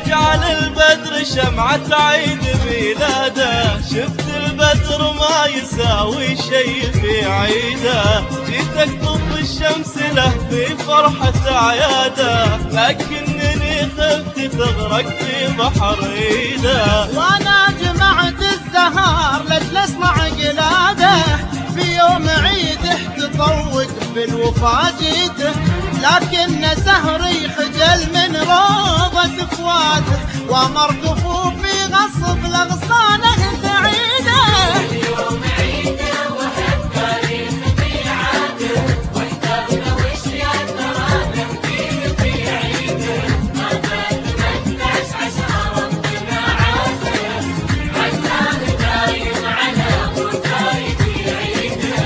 يجعل البدر شمعة عيد ميلاده. شفت البدر ما يساوي شي في عيده، جيتك طب الشمس له في فرحة عياده، لكنني خفت تغرق في بحر ايده. وانا جمعت الزهار لجل اسمع قلاده، في يوم عيده تطوق بالوفا جيته، لكن سهري خجل من روضة اخواته، وامر كفوفي غصب لاغصانه تعيده. اليوم عيده وحب تاريخ ميعاده، واحترنا وش يا تراده في عيده. ما فات 18 ربنا عافيه، عساه دايم على موساي في عيده.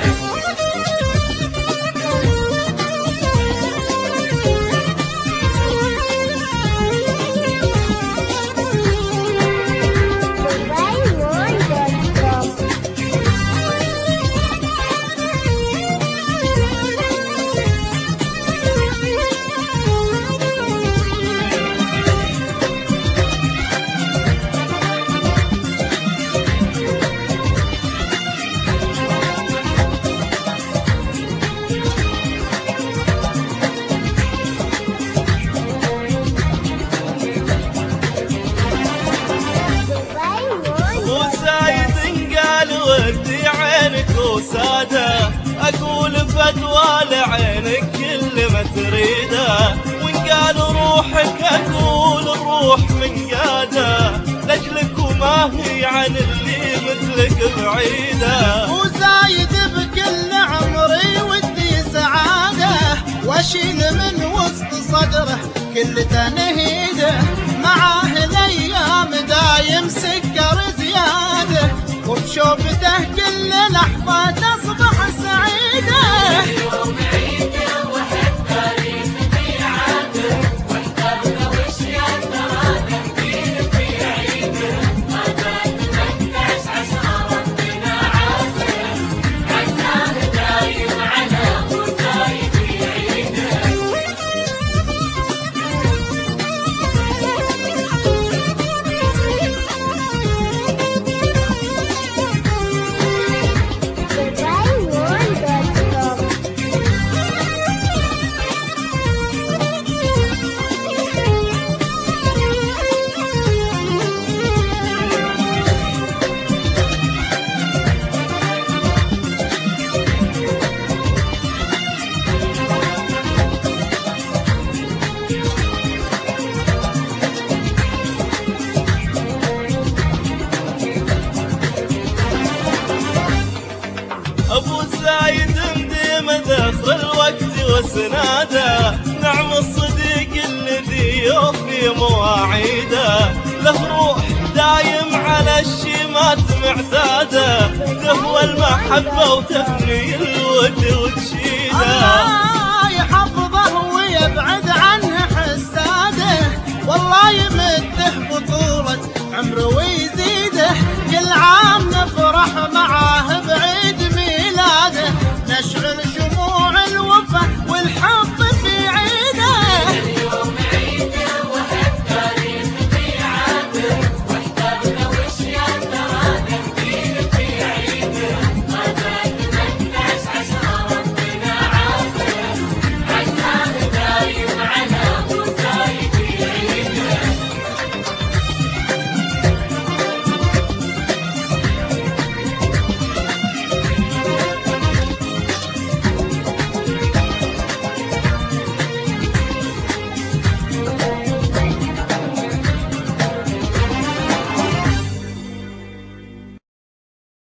وسادة أقول فتوى لعينك كل ما تريده، وإن قال روحك أقول الروح من قاده، لجلك وما هي عن اللي مثلك بعيده. وزايد بكل عمري ودي سعاده، واشيل من وسط صدره كل تنهيده، معاه الايام دايم سكر زياده، وبشوفته كل لحظة تصبح سعيدة. اليوم عيده وحب تاريخ ميعاده، واحترنا وش يا تراده في عيده. ما فات 18 ربنا عافيه، عساه دايم على موساي في عيده. أبو زايد مديم ذخر الوقت وسناده، نعم الصديق الذي يوفي مواعيده، له روح دايم على الشيمات معتاده، تهوى المحبة وتفنى